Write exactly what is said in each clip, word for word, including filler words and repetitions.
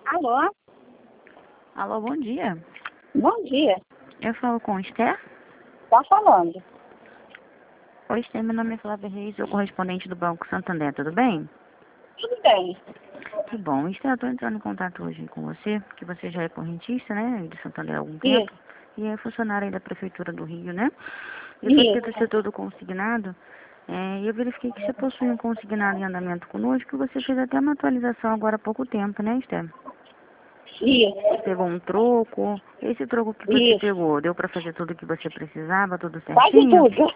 Alô? Alô, bom dia. Bom dia. Eu falo com Esther. Tá falando. Oi, Esther, meu nome é Flávia Reis, sou correspondente do Banco Santander, tudo bem? Tudo bem. Que bom. Esther, eu estou entrando em contato hoje com você, porque você já é correntista, né, de Santander há algum tempo, Isso. e é funcionária aí da Prefeitura do Rio, né? Eu sou aqui do Isso. setor do consignado, é, e eu verifiquei que você possui um consignado em andamento conosco, e você fez até uma atualização agora há pouco tempo, né, Esther? Isso. Pegou um troco. Esse troco que você Isso. pegou, deu para fazer tudo o que você precisava, tudo Quase certinho? tudo.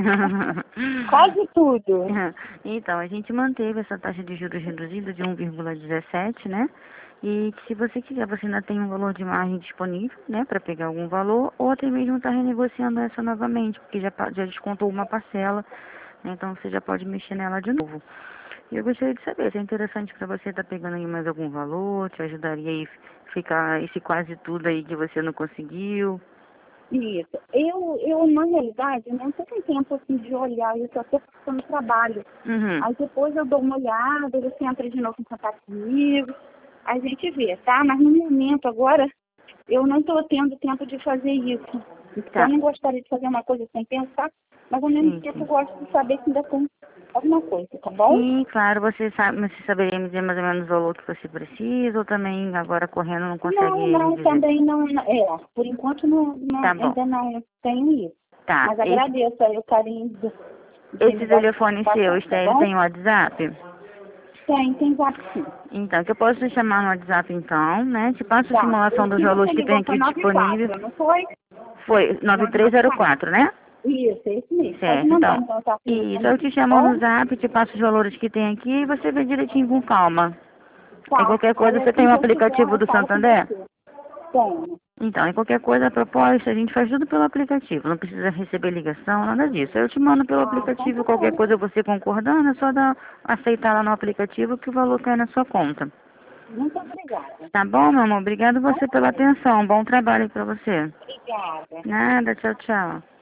Quase tudo. Então, a gente manteve essa taxa de juros reduzida de um vírgula dezessete, né? E que se você quiser, você ainda tem um valor de margem disponível, né, para pegar algum valor, ou até mesmo estar renegociando essa novamente, porque já, pa- já descontou uma parcela, né, então você já pode mexer nela de novo. E eu gostaria de saber se é interessante para você estar pegando aí mais algum valor, te ajudaria aí ficar esse quase tudo aí que você não conseguiu. Isso. Eu, eu, na realidade, não tô com tempo assim de olhar isso até porque eu no trabalho. Uhum. Aí depois eu dou uma olhada, você entra de novo em contato comigo, a gente vê, tá? Mas no momento agora, eu não estou tendo tempo de fazer isso. Então eu Tá. não gostaria de fazer uma coisa sem pensar, mas ao mesmo Sim, tempo eu sim. gosto de saber que ainda tem alguma coisa, tá bom? Sim, claro, você sabe, você saberia me dizer mais ou menos o valor que você precisa, ou também agora correndo não consegue Não, me não, dizer? também não, é, por enquanto não, não, Tá bom. ainda não tenho isso. Tá. Mas Esse, agradeço aí o carinho de, de esse me dar essa telefone seu, participação, tá Estélio, bom? tem WhatsApp? Tem, tem zap sim. Então, que eu posso te chamar no WhatsApp então, né? Te passo a Tá, simulação o dos que você valores que tem ligou foi aqui nove disponível. quatro, não foi? Foi nove três Nove zero quatro. quatro, né? Isso, é isso mesmo. Pode Certo, mandar então. então o zap Isso, eu comigo, te tá chamo bom? no zap, te passo os valores que tem aqui e você vê direitinho com calma. E Tá, qualquer aí coisa, você tem assim o que eu tiver aplicativo eu do falo com Santander? você. Tenho. Então, e qualquer coisa, a proposta, a gente faz tudo pelo aplicativo. Não precisa receber ligação, nada disso. Eu te mando pelo Ah, então aplicativo, tá qualquer bom. coisa você concordando, é só dar, aceitar lá no aplicativo que o valor cai na sua conta. Muito obrigada. Tá bom, meu amor? Obrigado Tá você pela bom. atenção. Bom trabalho aí pra você. Obrigada. Nada, tchau, tchau.